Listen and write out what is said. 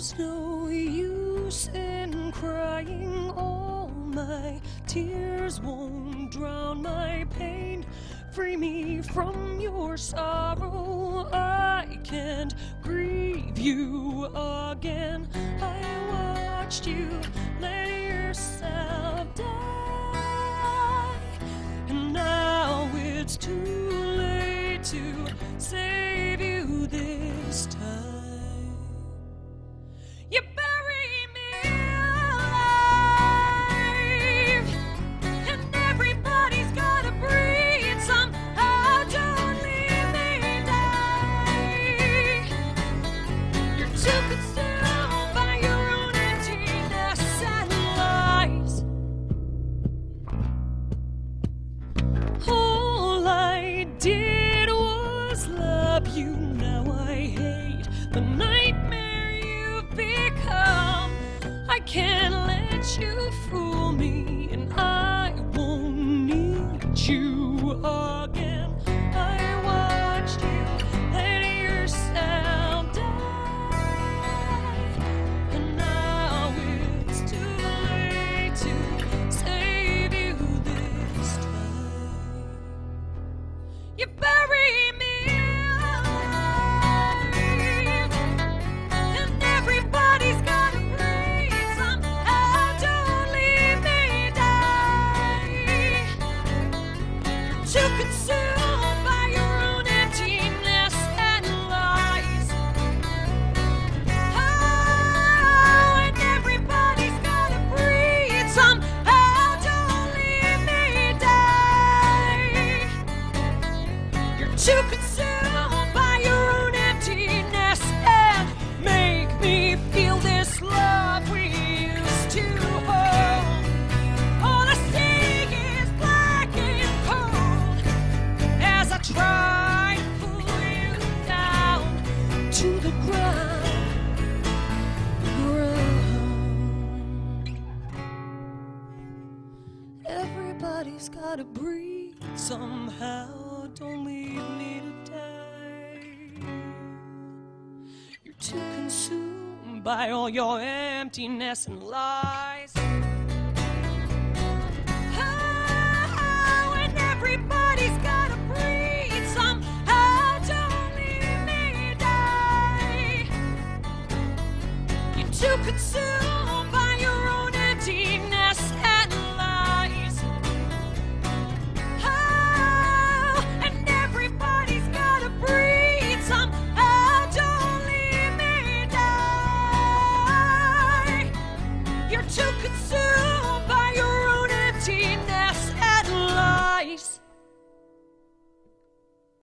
There's no use in crying. All my tears won't drown my pain. Free me from your sorrow. I can't grieve you again. I watched you let yourself die, and now it's too late to save you this time. You bury me alive, and everybody's gotta breathe somehow. Don't leave me die. You're too consumed by your own emptiness and lies. All I did was love you. Now I hate the nightmare you've become. I can't let you fool me, and I won't need you again. I watched you let yourself die, and now it's too late to save you this time. You bury me alive, and everybody's gotta breathe somehow. Don't leave me die. You're too consumed by your own emptiness and lies. Oh, and everybody's gotta breathe somehow. Don't leave me die. You're too consumed by your own emptiness, and make me feel this love we used to hold. All I see is black and cold as I try to pull you down to the ground. Everybody's gotta breathe somehow. Don't leave me to die. You're too consumed by all your emptiness and lies. Oh, and everybody's gotta breathe somehow. Don't leave me die. You're too consumed by your own emptiness and lies. Oh, and everybody's gotta breathe somehow. Don't leave me die. You're too consumed